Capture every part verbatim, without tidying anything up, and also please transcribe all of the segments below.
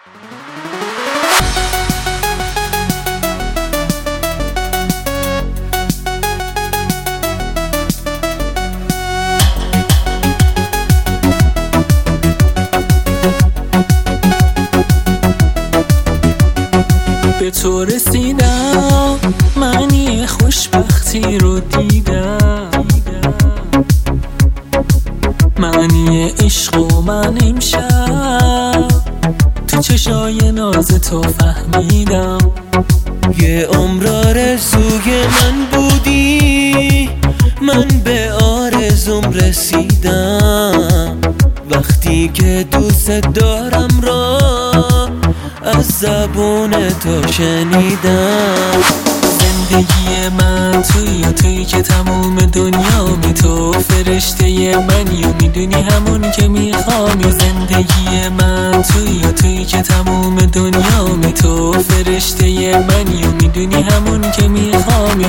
به تو رسیدم، معنی خوشبختی رو دیدم، معنی عشق و من امشب تو چشای ناز تو فهمیدم. یه عمر آرزوی من بودی، من به آرزوم رسیدم. وقتی که دوست دارم را از زبون تو شنیدم. زندگی من توی و توی که تموم دنیا می تو فرشته منی و میدونی همون که میخوامی. زندگی من توی و توی که تموم دنیا می تو فرشته منی و میدونی همون که میخوامی.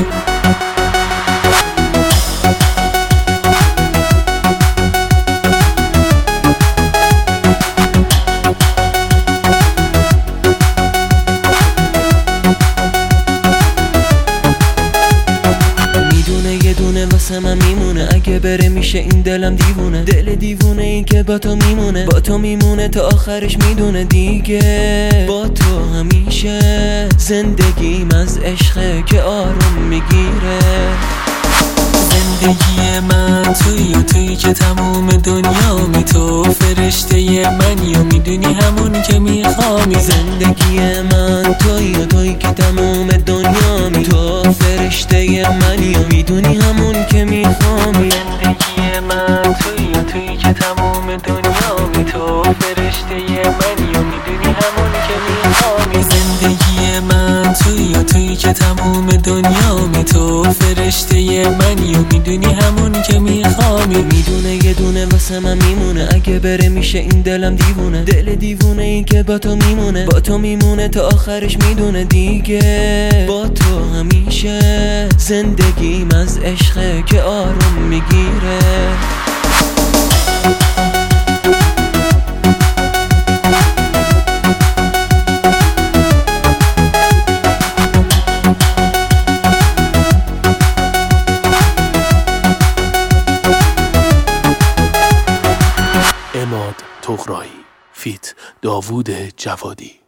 واسه من میمونه، اگه بره میشه این دلم دیوونه. دل دیوونه این که با تو میمونه، با تو میمونه تا آخرش میدونه دیگه. با تو همیشه زندگیم از عشقه که آروم میگیره. زندگی من توی و توی که تموم دنیا می تو فرشته منی و میدونی همون که میخوامی. زندگی من توی و توی که تموم دنیا می تو فرشته منی و میدونی همون که میخوامی. زندگی من توی و توی که تموم دنیا می تو فرشته منی و میدونی همون که میخوامی. زندگی من توی و توی که تموم دنیا می تو فرشته منی و میدونی همون که میخوامی. میدونه یه دونه واسه من میمونه، اگه بره میشه این دلم دیوونه. دل دیوونه این که با تو میمونه، با تو میمونه تا آخرش میدونه دیگه. با تو همیشه زندگیم از عشقه که آروم میگیره. اماد طغرایی فیت داوود جوادی.